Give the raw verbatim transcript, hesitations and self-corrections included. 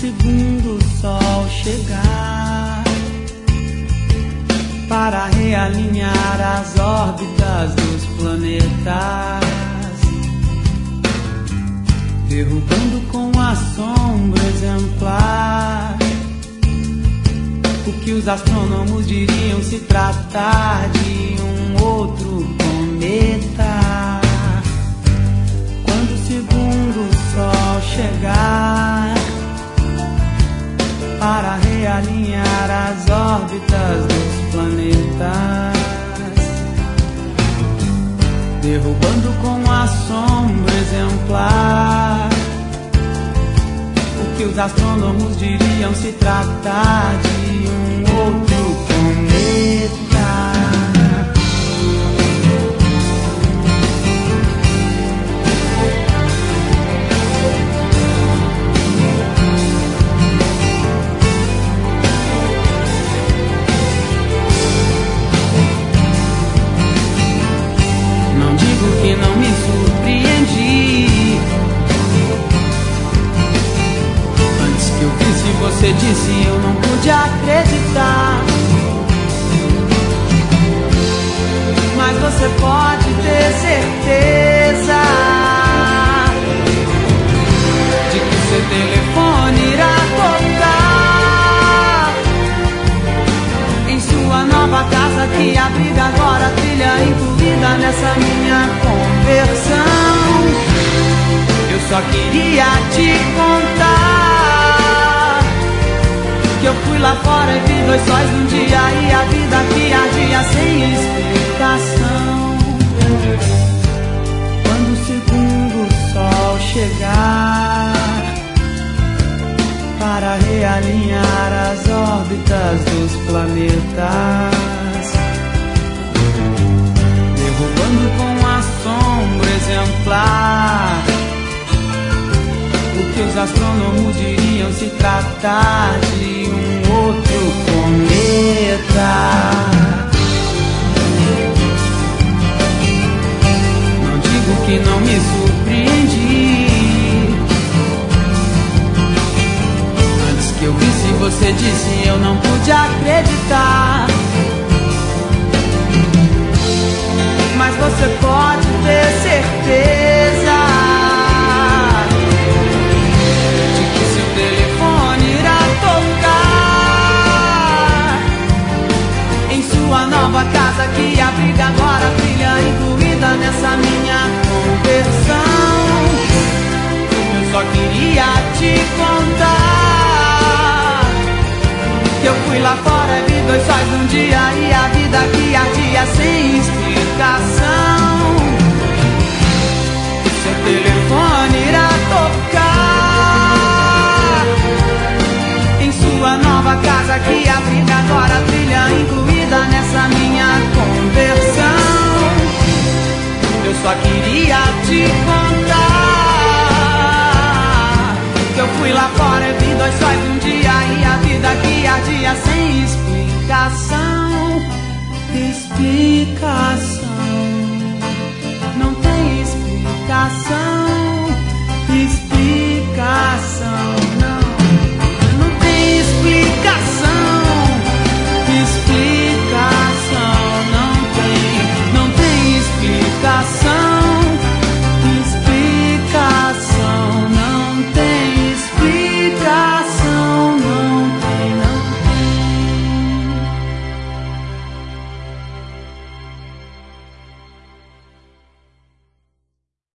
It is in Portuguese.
segundo o sol chegar para realinhar as órbitas dos planetas, derrubando com a sombra exemplar o que os astrônomos diriam se tratar de um outro cometa. Quando o segundo sol chegar para realinhar as órbitas dos planetas, derrubando com a sombra exemplar o que os astrônomos diriam se tratar de um outro cometa. Não digo que não me surpreendi. Antes que eu visse, você disse, eu não pude acreditar. Mas você pode ter certeza de que seu telefone irá tocar em sua nova casa que abriga agora a trilha incluída nessa minha conversão. Eu só queria te contar que eu fui lá fora e vi dois sóis num dia e a vida que ardia sem explicação. Quando o segundo sol chegar para realinhar as órbitas dos planetas, derrubando com a sombra exemplar o que os astrônomos diriam se tratar de um outro cometa. Não digo que não me surpreendi. Antes que eu visse, você disse, eu não pude acreditar. Mas você pode ter certeza de que seu telefone irá tocar em sua nova casa que abriga agora a trilha incluída nessa minha conversão. Eu só queria te contar que eu fui lá fora e vi dois sóis num dia e a vida que ardia sem explicação. O seu telefone irá tocar em sua nova casa que abriga agora a trilha incluída nessa minha conversão. Eu só queria te contar que eu fui lá fora e vi dois sóis num dia e a vida que ardia sem explicação. Explicação, não tem explicação.